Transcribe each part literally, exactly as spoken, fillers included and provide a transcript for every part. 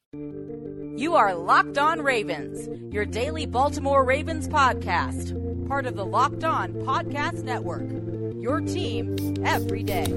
You are Locked On Ravens, your daily Baltimore Ravens podcast, part of the Locked On Podcast Network, your team every day.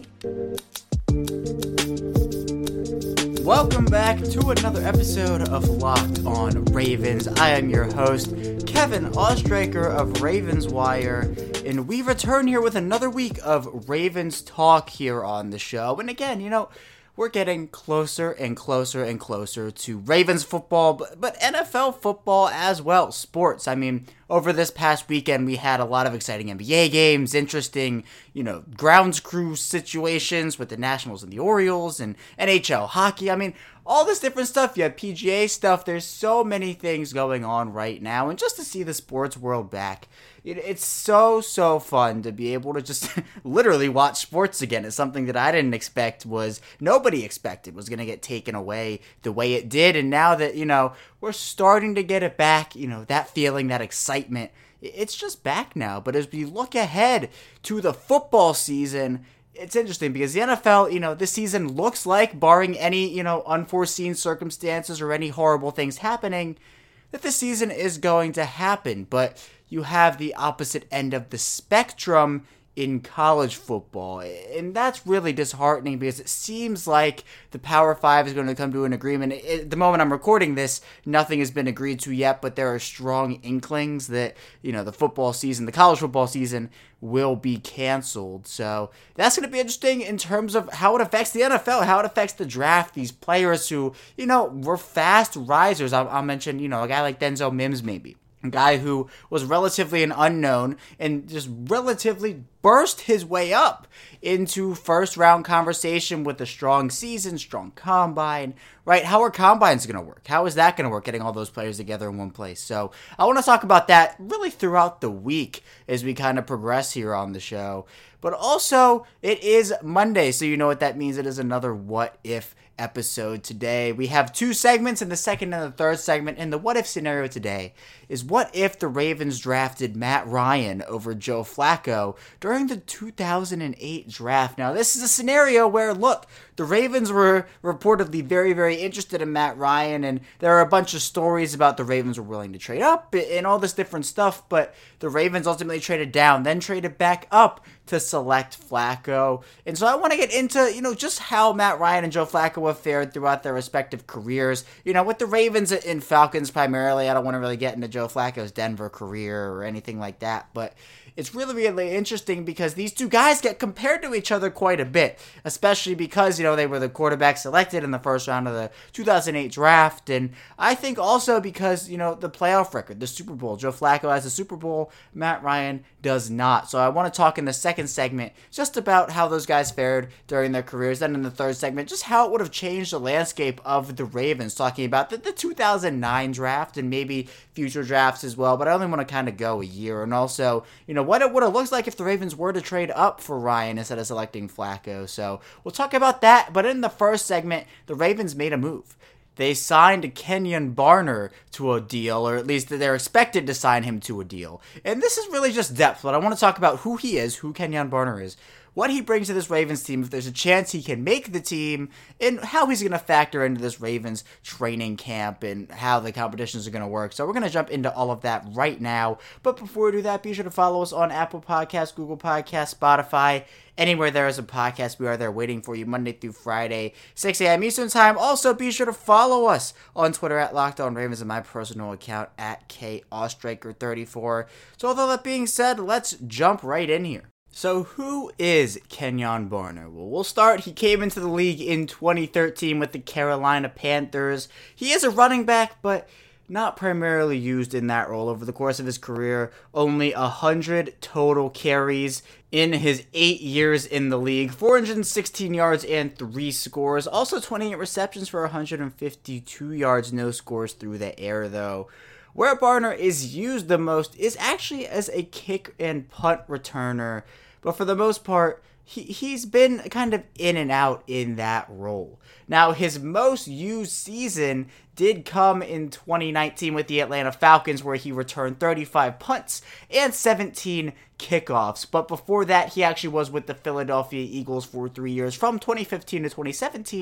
Welcome back to another episode of Locked On Ravens. I am your host, Kevin Ostraker of Ravens Wire, and we return here with another week of Ravens talk here on the show. And again, you know, we're getting closer and closer and closer to Ravens football, but, but N F L football as well, sports. I mean, over this past weekend, we had a lot of exciting N B A games, interesting, you know, grounds crew situations with the Nationals and the Orioles, and N H L hockey. I mean, all this different stuff. You have P G A stuff. There's so many things going on right now, and just to see the sports world back, it, it's so, so fun to be able to just literally watch sports again. It's something that I didn't expect was, nobody expected was going to get taken away the way it did, and now that, you know, we're starting to get it back, you know, that feeling, that excitement, it's just back now. But as we look ahead to the football season, it's interesting because the N F L, you know, this season looks like, barring any, you know, unforeseen circumstances or any horrible things happening, that the season is going to happen. But you have the opposite end of the spectrum in college football, and that's really disheartening because it seems like the Power Five is going to come to an agreement. At the moment I'm recording this, nothing has been agreed to yet, but there are strong inklings that, you know, the football season, the college football season, will be canceled. So that's going to be interesting in terms of how it affects the N F L, how it affects the draft, these players who, you know, were fast risers. I'll, I'll mention, you know, a guy like Denzel Mims maybe. A guy who was relatively an unknown and just relatively burst his way up into first round conversation with a strong season, strong combine, right? How are combines going to work? How is that going to work, getting all those players together in one place? So I want to talk about that really throughout the week as we kind of progress here on the show. But also, it is Monday, so you know what that means. It is another What If episode today. We have two segments in the second and the third segment, and the what if scenario today is what if the Ravens drafted Matt Ryan over Joe Flacco during the two thousand eight draft. Now, this is a scenario where, look, the Ravens were reportedly very, very interested in Matt Ryan, and there are a bunch of stories about the Ravens were willing to trade up and all this different stuff, but the Ravens ultimately traded down, then traded back up to select Flacco. And so I want to get into, you know, just how Matt Ryan and Joe Flacco have fared throughout their respective careers. You know, with the Ravens and Falcons primarily. I don't want to really get into Joe Flacco's Denver career or anything like that, but it's really, really interesting because these two guys get compared to each other quite a bit, especially because, you know, they were the quarterback selected in the first round of the two thousand eight draft. And I think also because, you know, the playoff record, the Super Bowl. Joe Flacco has a Super Bowl, Matt Ryan does not. So I want to talk in the second segment just about how those guys fared during their careers. Then in the third segment, just how it would have changed the landscape of the Ravens, talking about the, the two thousand nine draft and maybe future drafts as well. But I only want to kind of go a year. And also, you know, what it would have looked like if the Ravens were to trade up for Ryan instead of selecting Flacco. So we'll talk about that. But in the first segment, the Ravens made a move. They signed Kenjon Barner to a deal, or at least they're expected to sign him to a deal. And this is really just depth, but I want to talk about who he is, who Kenjon Barner is, what he brings to this Ravens team, if there's a chance he can make the team, and how he's going to factor into this Ravens training camp and how the competitions are going to work. So we're going to jump into all of that right now. But before we do that, be sure to follow us on Apple Podcasts, Google Podcasts, Spotify, anywhere there is a podcast. We are there waiting for you Monday through Friday, six a.m. Eastern Time. Also, be sure to follow us on Twitter at Locked On Ravens and my personal account at K Ostraker thirty-four. So with all that being said, let's jump right in here. So who is Kenjon Barner? Well, we'll start. He came into the league in twenty thirteen with the Carolina Panthers. He is a running back, but not primarily used in that role. Over the course of his career, only one hundred total carries in his eight years in the league. four hundred sixteen yards and three scores. Also twenty-eight receptions for one hundred fifty-two yards, no scores through the air though. Where Barner is used the most is actually as a kick and punt returner, but for the most part, he, he's been kind of in and out in that role. Now, his most used season did come in twenty nineteen with the Atlanta Falcons, where he returned thirty-five punts and seventeen kickoffs. But before that, he actually was with the Philadelphia Eagles for three years, from twenty fifteen to twenty seventeen,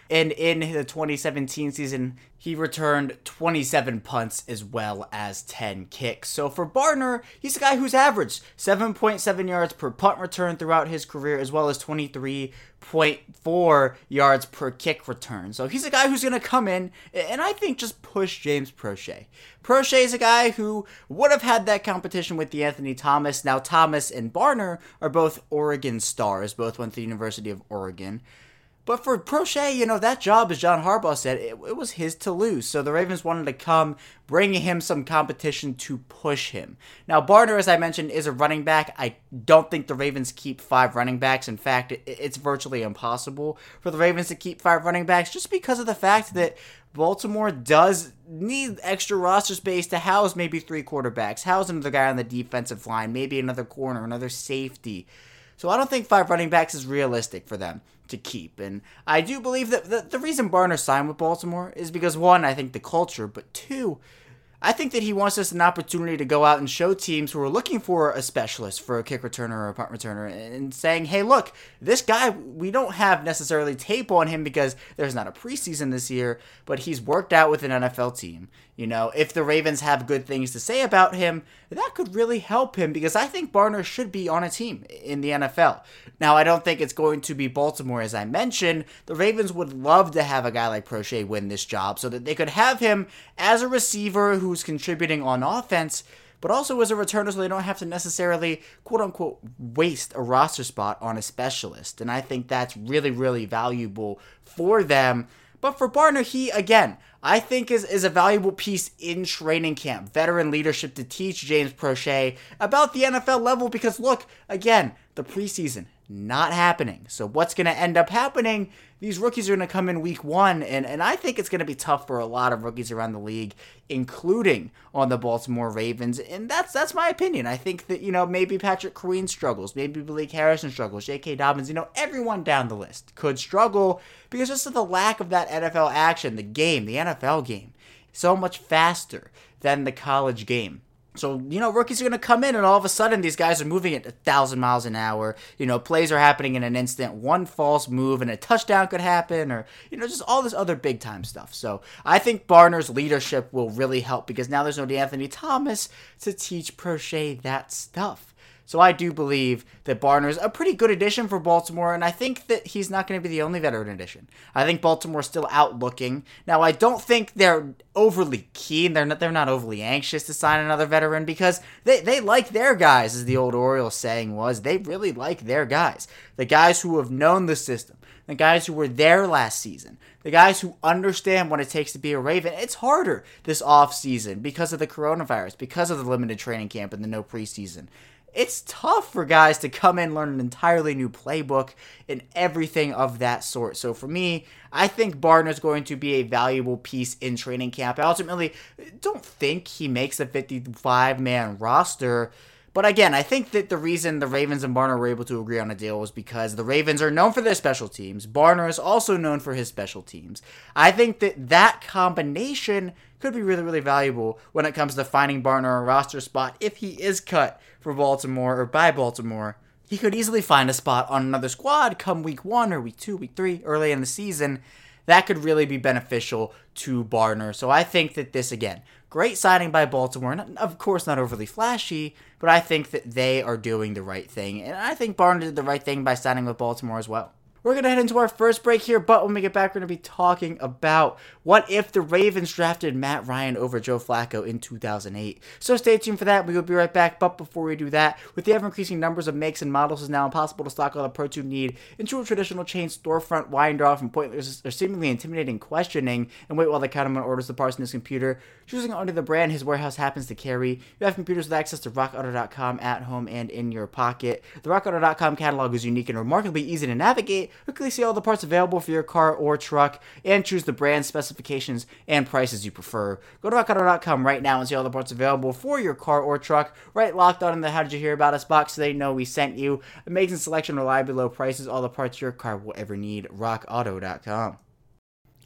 And in the twenty seventeen season, he returned twenty-seven punts as well as ten kicks. So for Barner, he's a guy who's averaged seven point seven yards per punt return throughout his career, as well as twenty-three point four yards per kick return. So he's a guy who's going to come in and I think just push James Proche. Proche is a guy who would have had that competition with D'Anthony Thomas. Now Thomas and Barner are both Oregon stars, both went to the University of Oregon. But for Proche, you know, that job, as John Harbaugh said, it, it was his to lose. So the Ravens wanted to come, bring him some competition to push him. Now, Barner, as I mentioned, is a running back. I don't think the Ravens keep five running backs. In fact, it, it's virtually impossible for the Ravens to keep five running backs just because of the fact that Baltimore does need extra roster space to house maybe three quarterbacks, house another guy on the defensive line, maybe another corner, another safety. So I don't think five running backs is realistic for them to keep. And I do believe that the, the reason Barner signed with Baltimore is because, one, I think the culture, but two, I think that he wants us an opportunity to go out and show teams who are looking for a specialist, for a kick returner or a punt returner, and saying, hey, look, this guy, we don't have necessarily tape on him because there's not a preseason this year, but he's worked out with an N F L team. You know, if the Ravens have good things to say about him, that could really help him because I think Barner should be on a team in the N F L. Now, I don't think it's going to be Baltimore, as I mentioned. The Ravens would love to have a guy like Proche win this job so that they could have him as a receiver who's contributing on offense, but also as a returner so they don't have to necessarily, quote-unquote, waste a roster spot on a specialist. And I think that's really, really valuable for them. But for Barner, he, again, I think is, is a valuable piece in training camp. Veteran leadership to teach James Proche about the N F L level because, look, again, the preseason, not happening. So what's going to end up happening? These rookies are going to come in week one, and, and I think it's going to be tough for a lot of rookies around the league, including on the Baltimore Ravens, and that's that's my opinion. I think that, you know, maybe Patrick Queen struggles, maybe Malik Harrison struggles, J K. Dobbins, you know, everyone down the list could struggle because just of the lack of that N F L action, the game, the N F L game, so much faster than the college game. So, you know, rookies are going to come in and all of a sudden these guys are moving at a thousand miles an hour. You know, plays are happening in an instant. One false move and a touchdown could happen or, you know, just all this other big time stuff. So I think Barner's leadership will really help because now there's no D'Anthony Thomas to teach Proche that stuff. So I do believe that Barner's a pretty good addition for Baltimore, and I think that he's not going to be the only veteran addition. I think Baltimore's still out looking. Now, I don't think they're overly keen. They're not, they're not overly anxious to sign another veteran because they, they like their guys, as the old Orioles saying was. They really like their guys. The guys who have known the system. The guys who were there last season. The guys who understand what it takes to be a Raven. It's harder this offseason because of the coronavirus, because of the limited training camp and the no preseason. It's tough for guys to come in, learn an entirely new playbook and everything of that sort. So for me, I think Barner's going to be a valuable piece in training camp. I ultimately don't think he makes a fifty-five man roster. But again, I think that the reason the Ravens and Barner were able to agree on a deal was because the Ravens are known for their special teams. Barner is also known for his special teams. I think that that combination could be really, really valuable when it comes to finding Barner a roster spot. If he is cut for Baltimore or by Baltimore, he could easily find a spot on another squad come week one or week two, week three, early in the season. That could really be beneficial to Barner. So I think that this, again, great signing by Baltimore. Not, of course, not overly flashy, but I think that they are doing the right thing. And I think Barner did the right thing by signing with Baltimore as well. We're going to head into our first break here, but when we get back, we're going to be talking about what if the Ravens drafted Matt Ryan over Joe Flacco in two thousand eight. So stay tuned for that. We will be right back, but before we do that, with the ever-increasing numbers of makes and models, it's now impossible to stock all the parts you need into a traditional chain storefront, wind off and pointless or seemingly intimidating questioning, and wait while the counterman orders the parts in his computer. Choosing under the brand his warehouse happens to carry, you have computers with access to rock auto dot com at home and in your pocket. The rock auto dot com catalog is unique and remarkably easy to navigate. Quickly see all the parts available for your car or truck and choose the brand, specifications, and prices you prefer. Go to rock auto dot com right now and see all the parts available for your car or truck. Right locked on in the How Did You Hear About Us box so they know we sent you. Amazing selection, reliably low prices, all the parts your car will ever need. rock auto dot com.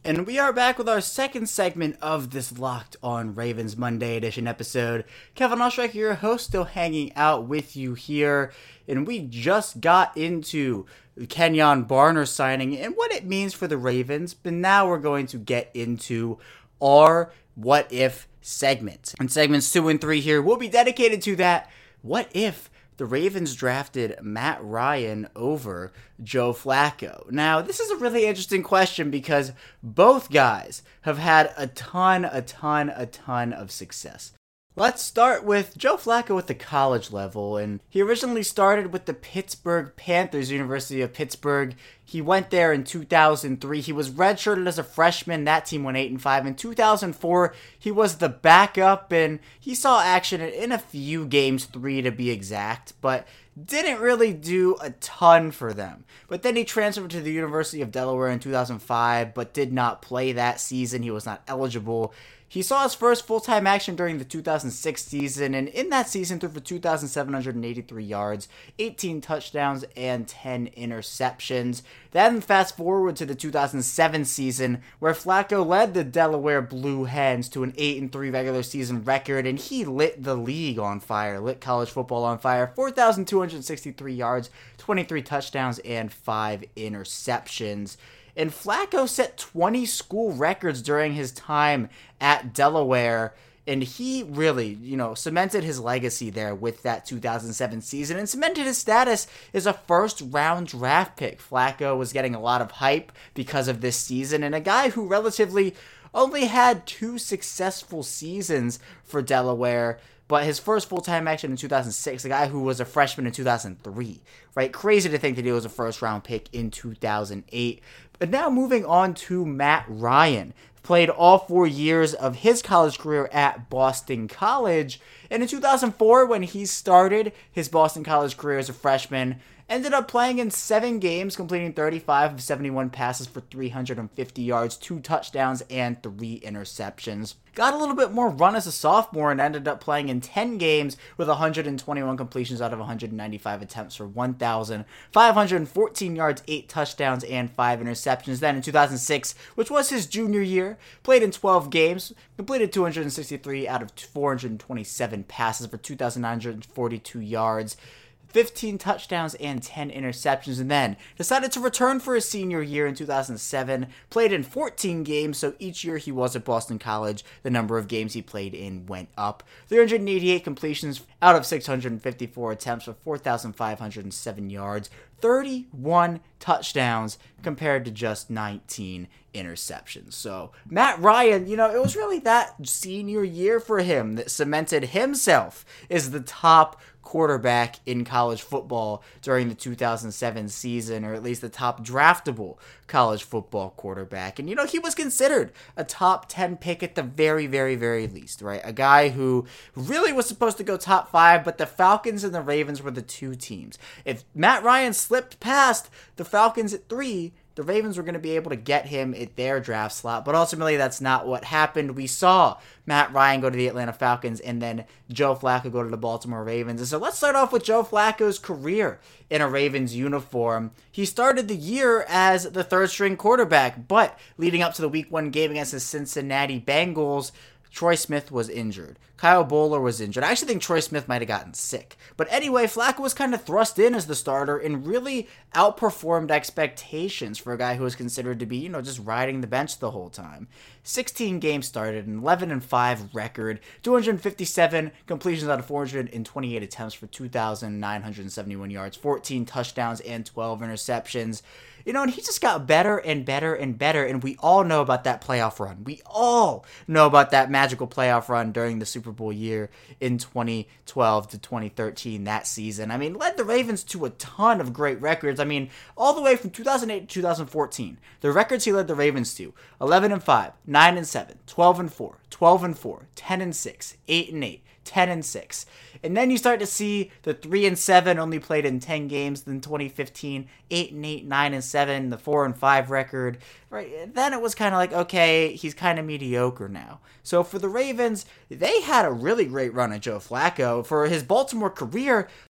And we are back with our second segment of this Locked On Ravens Monday edition episode. Kevin Oestreicher, your host, still hanging out with you here. And we just got into the Kenjon Barner signing and what it means for the Ravens. But now we're going to get into our What If segment. And segments two and three here will be dedicated to that. What if the Ravens drafted Matt Ryan over Joe Flacco? Now, this is a really interesting question because both guys have had a ton, a ton, a ton of success. Let's start with Joe Flacco at the college level, and he originally started with the Pittsburgh Panthers, University of Pittsburgh. He went there in two thousand three. He was redshirted as a freshman. That team went eight and five. In two thousand four, he was the backup, and he saw action in a few games, three to be exact, but didn't really do a ton for them. But then he transferred to the University of Delaware in two thousand five, but did not play that season. He was not eligible. He saw his first full-time action during the two thousand six season, and in that season threw for two thousand seven hundred eighty-three yards, eighteen touchdowns, and ten interceptions. Then fast forward to the two thousand seven season, where Flacco led the Delaware Blue Hens to an eight and three regular season record, and he lit the league on fire, lit college football on fire. four thousand two hundred sixty-three yards, twenty-three touchdowns, and five interceptions. And Flacco set twenty school records during his time at Delaware, and he really, you know, cemented his legacy there with that two thousand seven season and cemented his status as a first-round draft pick. Flacco was getting a lot of hype because of this season, and a guy who relatively only had two successful seasons for Delaware, but his first full-time action in two thousand six, a guy who was a freshman in two thousand three, right? Crazy to think that he was a first-round pick in two thousand eight. But now moving on to Matt Ryan. Played all four years of his college career at Boston College. And in two thousand four, when he started his Boston College career as a freshman, ended up playing in seven games, completing thirty-five of seventy-one passes for three hundred fifty yards, two touchdowns, and three interceptions. Got a little bit more run as a sophomore and ended up playing in ten games with one hundred twenty-one completions out of one hundred ninety-five attempts for one thousand five hundred fourteen yards, eight touchdowns, and five interceptions. Then in two thousand six, which was his junior year, played in twelve games, completed two hundred sixty-three out of four hundred twenty-seven passes for two thousand nine hundred forty-two yards, fifteen touchdowns, and ten interceptions, and then decided to return for his senior year in two thousand seven, played in fourteen games, so each year he was at Boston College, the number of games he played in went up. three hundred eighty-eight completions out of six hundred fifty-four attempts for four thousand five hundred seven yards, thirty-one touchdowns compared to just nineteen interceptions. So Matt Ryan, you know, it was really that senior year for him that cemented himself as the top quarterback in college football during the two thousand seven season, or at least the top draftable college football quarterback. And, you know, he was considered a top ten pick at the very, very, very least, right? A guy who really was supposed to go top five, but the Falcons and the Ravens were the two teams. If Matt Ryan slipped past the Falcons at three, the Ravens were going to be able to get him at their draft slot, but ultimately that's not what happened. We saw Matt Ryan go to the Atlanta Falcons and then Joe Flacco go to the Baltimore Ravens. And so let's start off with Joe Flacco's career in a Ravens uniform. He started the year as the third string quarterback, but leading up to the week one game against the Cincinnati Bengals, Troy Smith was injured. Kyle Bowler was injured. I actually think Troy Smith might have gotten sick. But anyway, Flacco was kind of thrust in as the starter and really outperformed expectations for a guy who was considered to be, you know, just riding the bench the whole time. sixteen games started, an eleven and five record, two hundred fifty-seven completions out of four hundred twenty-eight attempts for two thousand nine hundred seventy-one yards, fourteen touchdowns, and twelve interceptions. You know, and he just got better and better and better, and we all know about that playoff run. We all know about that magical playoff run during the Super Bowl year in twenty twelve to twenty thirteen, that season. I mean, led the Ravens to a ton of great records. I mean, all the way from two thousand eight to two thousand fourteen, the records he led the Ravens to: eleven and five, nine and seven, twelve and four, twelve and four, ten and six, eight and eight, ten and six. And then you start to see the three and seven, only played in ten games in twenty fifteen, eight and eight, nine and seven, the four and five record. Right? Then it was kind of like, okay, he's kind of mediocre now. So for the Ravens, they had a really great run at Joe Flacco. For his Baltimore career,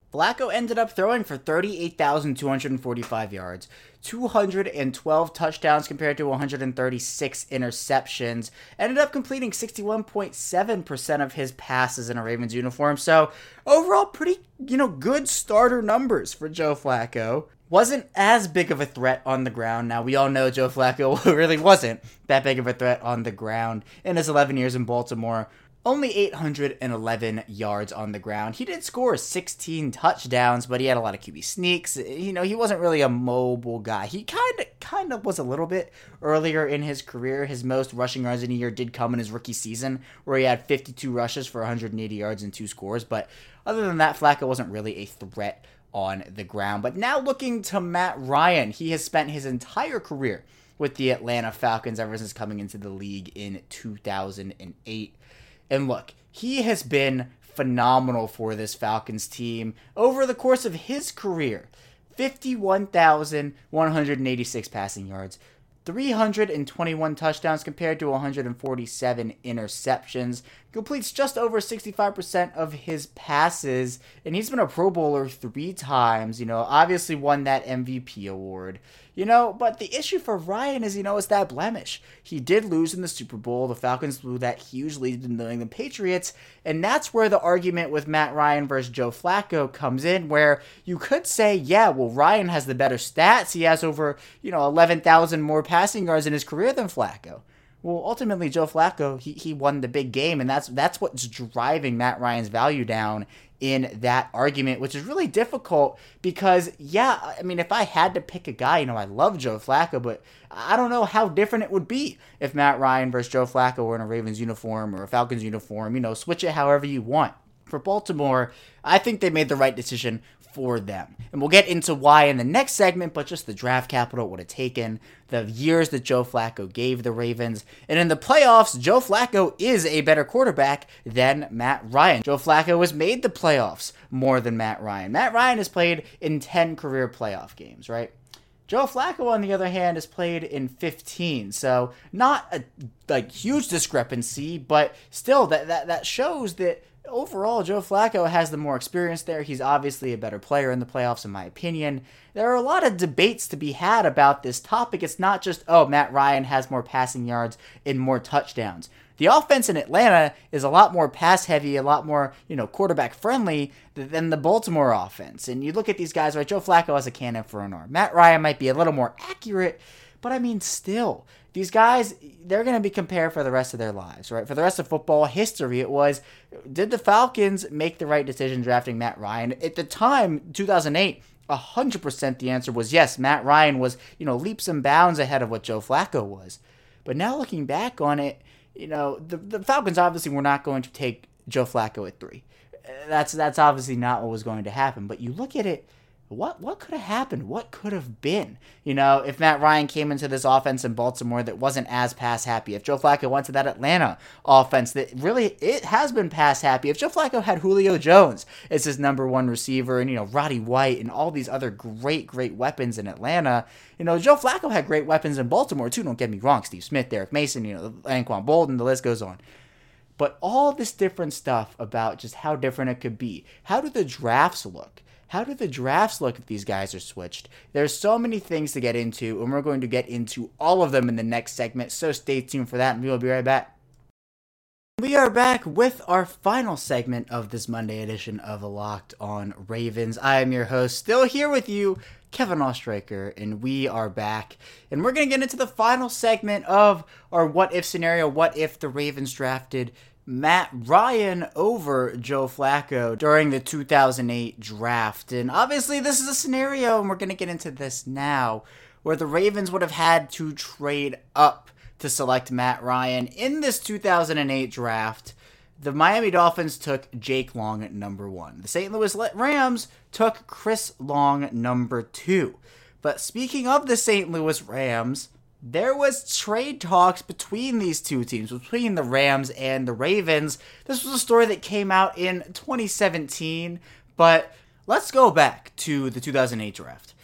Flacco ended up throwing for thirty-eight thousand two hundred forty-five yards, two hundred twelve touchdowns compared to one hundred thirty-six interceptions, ended up completing sixty-one point seven percent of his passes in a Ravens uniform. So overall, pretty, you know, good starter numbers for Joe Flacco. Wasn't as big of a threat on the ground. Now, we all know Joe Flacco really wasn't that big of a threat on the ground in his eleven years in Baltimore. Only eight hundred eleven yards on the ground. He did score sixteen touchdowns, but he had a lot of Q B sneaks. You know, he wasn't really a mobile guy. He kind of kind of was a little bit earlier in his career. His most rushing yards in a year did come in his rookie season, where he had fifty-two rushes for one hundred eighty yards and two scores. But other than that, Flacco wasn't really a threat on the ground. But now looking to Matt Ryan, he has spent his entire career with the Atlanta Falcons ever since coming into the league in two thousand eight. And look, he has been phenomenal for this Falcons team over the course of his career. fifty-one thousand one hundred eighty-six passing yards, three hundred twenty-one touchdowns compared to one hundred forty-seven interceptions. Completes just over sixty-five percent of his passes, and he's been a Pro Bowler three times, you know, obviously won that M V P award. You know, but the issue for Ryan is, you know, is that blemish. He did lose in the Super Bowl. The Falcons blew that huge lead to the New England Patriots, and that's where the argument with Matt Ryan versus Joe Flacco comes in, where you could say, yeah, well, Ryan has the better stats. He has over, you know, eleven thousand more passing yards in his career than Flacco. Well, ultimately, Joe Flacco, he, he won the big game, and that's that's what's driving Matt Ryan's value down in that argument, which is really difficult because, yeah, I mean, if I had to pick a guy, you know, I love Joe Flacco, but I don't know how different it would be if Matt Ryan versus Joe Flacco were in a Ravens uniform or a Falcons uniform. You know, switch it however you want. For Baltimore, I think they made the right decision for them. And we'll get into why in the next segment, but just the draft capital it would have taken, the years that Joe Flacco gave the Ravens. And in the playoffs, Joe Flacco is a better quarterback than Matt Ryan. Joe Flacco has made the playoffs more than Matt Ryan. Matt Ryan has played in ten career playoff games, right? Joe Flacco, on the other hand, has played in fifteen, so not a like huge discrepancy, but still, that that, that shows that overall, Joe Flacco has the more experience there. He's obviously a better player in the playoffs, in my opinion. There are a lot of debates to be had about this topic. It's not just, oh, Matt Ryan has more passing yards and more touchdowns. The offense in Atlanta is a lot more pass-heavy, a lot more, you know, quarterback-friendly than the Baltimore offense. And you look at these guys, right? Joe Flacco has a cannon for an arm. Matt Ryan might be a little more accurate, but I mean, still, these guys, they're going to be compared for the rest of their lives, right? For the rest of football history, it was, did the Falcons make the right decision drafting Matt Ryan? At the time, two thousand eight, one hundred percent the answer was yes. Matt Ryan was, you know, leaps and bounds ahead of what Joe Flacco was. But now looking back on it, you know, the, the Falcons obviously were not going to take Joe Flacco at three. That's that's obviously not what was going to happen. But you look at it, What what could have happened? What could have been? You know, if Matt Ryan came into this offense in Baltimore that wasn't as pass happy, if Joe Flacco went to that Atlanta offense that really, it has been pass happy, if Joe Flacco had Julio Jones as his number one receiver and, you know, Roddy White and all these other great, great weapons in Atlanta, you know, Joe Flacco had great weapons in Baltimore too, don't get me wrong, Steve Smith, Derek Mason, you know, Anquan Bolden, the list goes on. But all this different stuff about just how different it could be. How do the drafts look? How do the drafts look if these guys are switched? There's so many things to get into, and we're going to get into all of them in the next segment, so stay tuned for that, and we will be right back. We are back with our final segment of this Monday edition of Locked on Ravens. I am your host, still here with you, Kevin Oestreicher, and we are back. And we're going to get into the final segment of our what-if scenario. What if the Ravens drafted Matt Ryan over Joe Flacco during the two thousand eight draft? And obviously this is a scenario, and we're going to get into this now, where the Ravens would have had to trade up to select Matt Ryan. In this two thousand eight draft, the Miami Dolphins took Jake Long at number one. The Saint Louis Rams took Chris Long number two. But speaking of the Saint Louis Rams, there was trade talks between these two teams, between the Rams and the Ravens. This was a story that came out in twenty seventeen, but let's go back to the two thousand eight draft.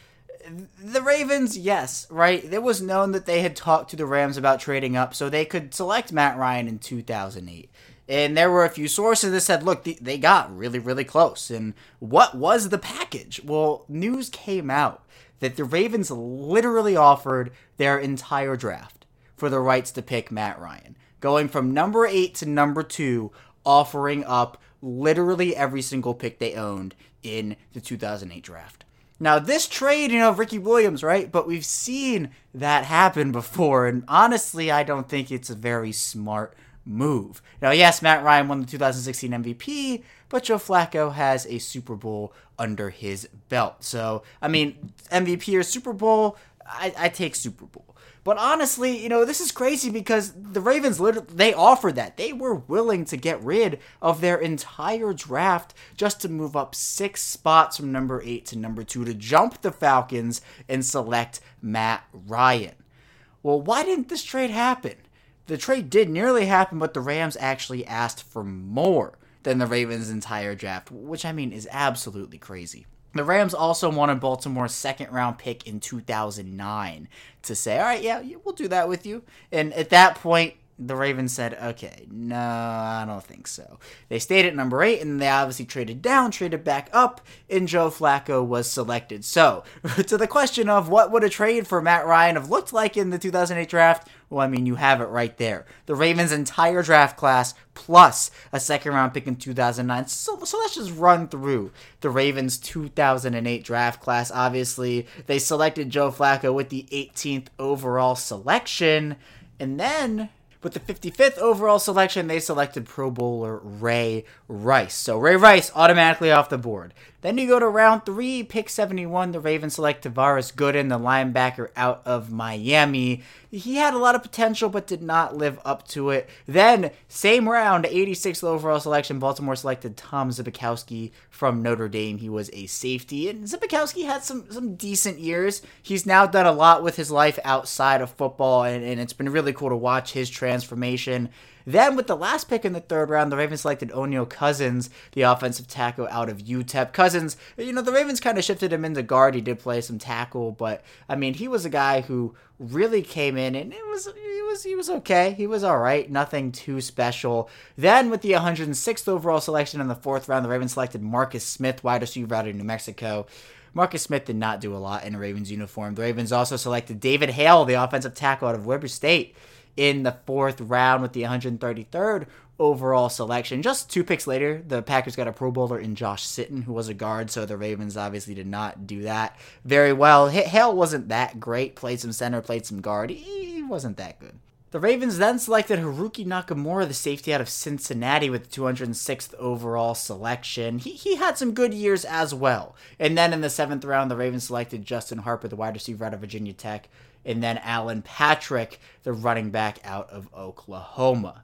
The Ravens, yes, right? It was known that they had talked to the Rams about trading up so they could select Matt Ryan in two thousand eight. And there were a few sources that said, look, they got really, really close. And what was the package? Well, news came out that the Ravens literally offered their entire draft for the rights to pick Matt Ryan, going from number eight to number two, offering up literally every single pick they owned in the two thousand eight draft. Now, this trade, you know, Ricky Williams, right? But we've seen that happen before, and honestly, I don't think it's a very smart move. Now, yes, Matt Ryan won the two thousand sixteen M V P, but Joe Flacco has a Super Bowl under his belt. So, I mean, M V P or Super Bowl, I, I take Super Bowl. But honestly, you know, this is crazy because the Ravens, literally, they offered that. They were willing to get rid of their entire draft just to move up six spots from number eight to number two to jump the Falcons and select Matt Ryan. Well, why didn't this trade happen? The trade did nearly happen, but the Rams actually asked for more than the Ravens' entire draft, which, I mean, is absolutely crazy. The Rams also wanted Baltimore's second-round pick in two thousand nine to say, all right, yeah, we'll do that with you. And at that point, the Ravens said, okay, no, I don't think so. They stayed at number eight, and they obviously traded down, traded back up, and Joe Flacco was selected. So, to the question of what would a trade for Matt Ryan have looked like in the two thousand eight draft, well, I mean, you have it right there. The Ravens' entire draft class plus a second-round pick in two thousand nine. So, so let's just run through the Ravens' two thousand eight draft class. Obviously, they selected Joe Flacco with the eighteenth overall selection, and then with the fifty-fifth overall selection, they selected Pro Bowler Ray Rice. So Ray Rice automatically off the board. Then you go to round three, pick seventy-one. The Ravens select Tavares Gooden, the linebacker out of Miami. He had a lot of potential, but did not live up to it. Then, same round, eighty-sixth overall selection, Baltimore selected Tom Zbikowski from Notre Dame. He was a safety, and Zbikowski had some, some decent years. He's now done a lot with his life outside of football, and, and it's been really cool to watch his transformation. Then, with the last pick in the third round, the Ravens selected O'Neal Cousins, the offensive tackle out of U T E P. Cousins, you know, the Ravens kind of shifted him into guard. He did play some tackle, but, I mean, he was a guy who really came in, and it was he was he was okay. He was all right. Nothing too special. Then, with the one hundred sixth overall selection in the fourth round, the Ravens selected Marcus Smith, wide receiver out of New Mexico. Marcus Smith did not do a lot in a Ravens uniform. The Ravens also selected David Hale, the offensive tackle out of Weber State, in the fourth round with the one hundred thirty-third overall selection. Just two picks later, the Packers got a Pro Bowler in Josh Sitton, who was a guard, so the Ravens obviously did not do that very well. Hale wasn't that great. Played some center, played some guard. He wasn't that good. The Ravens then selected Haruki Nakamura, the safety out of Cincinnati, with the two hundred sixth overall selection. He he had some good years as well. And then in the seventh round, the Ravens selected Justin Harper, the wide receiver out of Virginia Tech, and then Alan Patrick, the running back out of Oklahoma.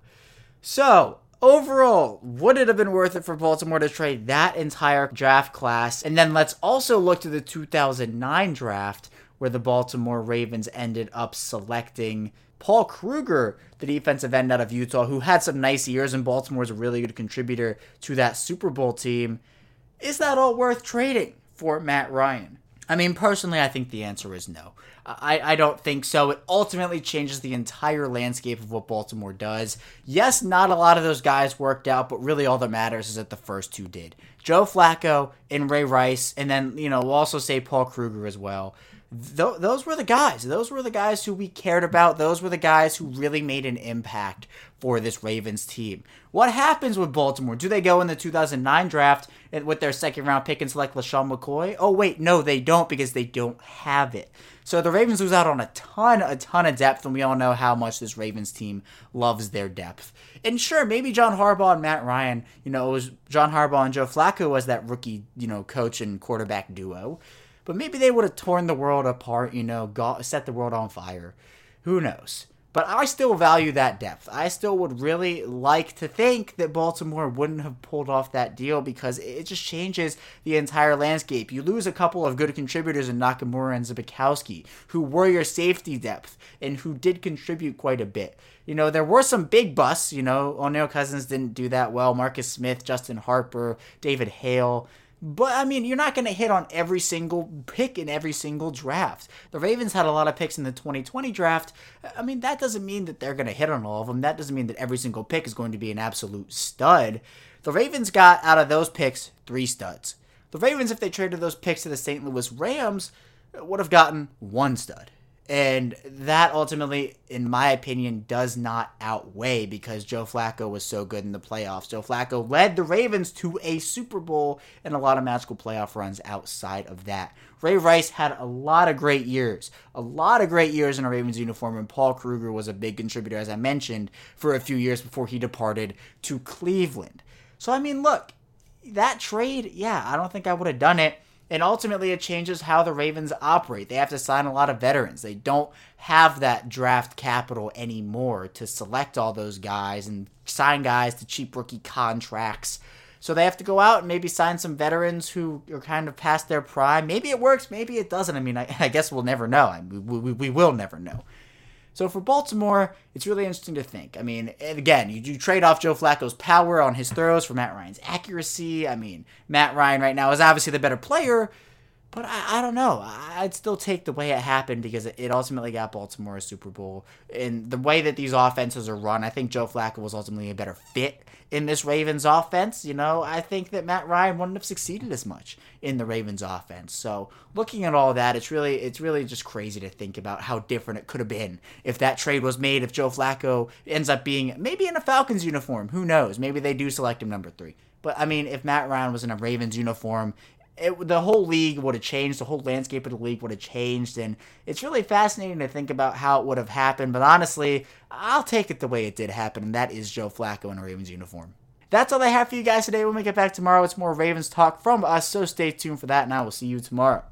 So, overall, would it have been worth it for Baltimore to trade that entire draft class? And then let's also look to the two thousand nine draft, where the Baltimore Ravens ended up selecting Paul Kruger, the defensive end out of Utah, who had some nice years, and Baltimore was a really good contributor to that Super Bowl team. Is that all worth trading for Matt Ryan? I mean, personally, I think the answer is no. I, I don't think so. It ultimately changes the entire landscape of what Baltimore does. Yes, not a lot of those guys worked out, but really all that matters is that the first two did. Joe Flacco and Ray Rice, and then, you know, we'll also say Paul Kruger as well. Th- those were the guys. Those were the guys who we cared about. Those were the guys who really made an impact for this Ravens team. What happens with Baltimore? Do they go in the two thousand nine draft with their second round pick and select LaShawn McCoy? Oh, wait, no, they don't, because they don't have it. So the Ravens lose out on a ton, a ton of depth, and we all know how much this Ravens team loves their depth. And sure, maybe John Harbaugh and Matt Ryan, you know, it was John Harbaugh and Joe Flacco was that rookie, you know, coach and quarterback duo. But maybe they would have torn the world apart, you know, got, set the world on fire. Who knows? But I still value that depth. I still would really like to think that Baltimore wouldn't have pulled off that deal, because it just changes the entire landscape. You lose a couple of good contributors in Nakamura and Zbikowski, who were your safety depth and who did contribute quite a bit. You know, there were some big busts. You know, O'Neal Cousins didn't do that well. Marcus Smith, Justin Harper, David Hale. But, I mean, you're not going to hit on every single pick in every single draft. The Ravens had a lot of picks in the twenty twenty draft. I mean, that doesn't mean that they're going to hit on all of them. That doesn't mean that every single pick is going to be an absolute stud. The Ravens got, out of those picks, three studs. The Ravens, if they traded those picks to the Saint Louis Rams, would have gotten one stud. And that ultimately, in my opinion, does not outweigh because Joe Flacco was so good in the playoffs. Joe Flacco led the Ravens to a Super Bowl and a lot of magical playoff runs outside of that. Ray Rice had a lot of great years, a lot of great years in a Ravens uniform, and Paul Kruger was a big contributor, as I mentioned, for a few years before he departed to Cleveland. So, I mean, look, that trade, yeah, I don't think I would have done it. And ultimately, it changes how the Ravens operate. They have to sign a lot of veterans. They don't have that draft capital anymore to select all those guys and sign guys to cheap rookie contracts. So they have to go out and maybe sign some veterans who are kind of past their prime. Maybe it works, maybe it doesn't. I mean, I, I guess we'll never know. I mean, we, we, we will never know. So for Baltimore, it's really interesting to think. I mean, again, you, you trade off Joe Flacco's power on his throws for Matt Ryan's accuracy. I mean, Matt Ryan right now is obviously the better player, but I, I don't know. I'd still take the way it happened because it, it ultimately got Baltimore a Super Bowl. And the way that these offenses are run, I think Joe Flacco was ultimately a better fit in this Ravens offense. You know, I think that Matt Ryan wouldn't have succeeded as much in the Ravens offense. So looking at all that, it's really it's really just crazy to think about how different it could have been if that trade was made, if Joe Flacco ends up being maybe in a Falcons uniform. Who knows? Maybe they do select him number three. But, I mean, if Matt Ryan was in a Ravens uniform, It, the whole league would have changed. The whole landscape of the league would have changed. And it's really fascinating to think about how it would have happened. But honestly, I'll take it the way it did happen. And that is Joe Flacco in a Ravens uniform. That's all I have for you guys today. When we get back tomorrow, it's more Ravens talk from us. So stay tuned for that. And I will see you tomorrow.